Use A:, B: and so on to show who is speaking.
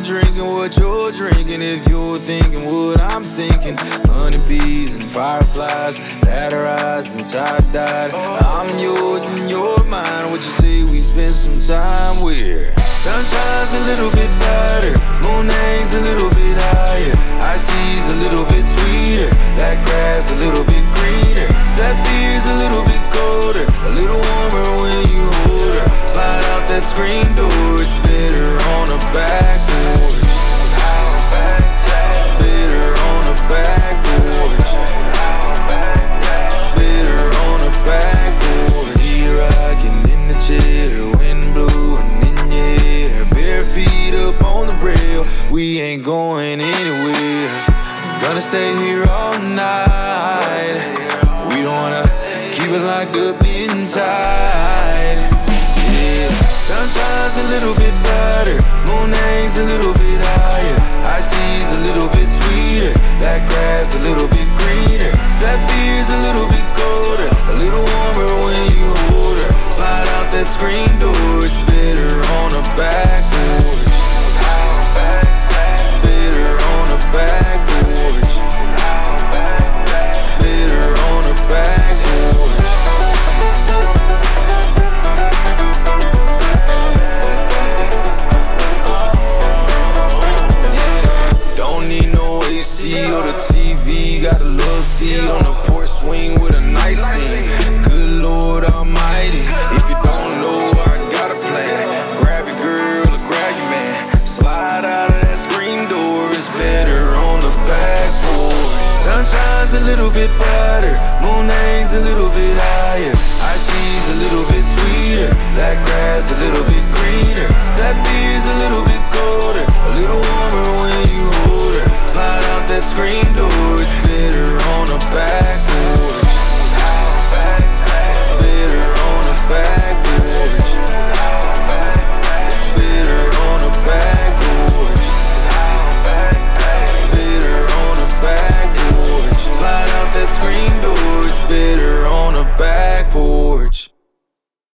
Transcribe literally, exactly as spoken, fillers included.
A: drinking what you're drinking. If you're thinking what I'm thinking, honeybees and fireflies that are eyes and tie-dyed. I'm yours and you're mine. What you say we spend some time with? Sun shines a little bit brighter, moon hangs a little bit higher, ice sea's a little bit sweeter, that grass a little bit greener, that beer's a little bit colder, a little warmer when you hold her. Slide out that screen door, it's better on a back porch. Better on a back porch. Better on a back porch. You rocking in the chair, wind blowing in your hair, bare feet up on the rail. We ain't going anywhere. Gonna stay here all night. We don't wanna keep it locked up inside. Yeah. Sun shines a little bit brighter, moon hangs a little bit higher, ice sea's a little bit sweeter, that grass a little bit greener, that beer's a little bit colder, a little warmer when you hold her. Slide out that screen door, it's better on a back porch. Better on a back porch. Better on a back porch. Don't need no A C or the T V, got a love seat on the porch swing with a nice scene. Good Lord Almighty, if you don't know, I got a plan. Grab your girl or grab your man, slide out of that screen door, it's better on the back porch. Sun shines a little bit brighter, moon hangs a little bit higher, ice sea's a little bit sweeter, that grass a little bit greener, that beer's a little bit colder, a little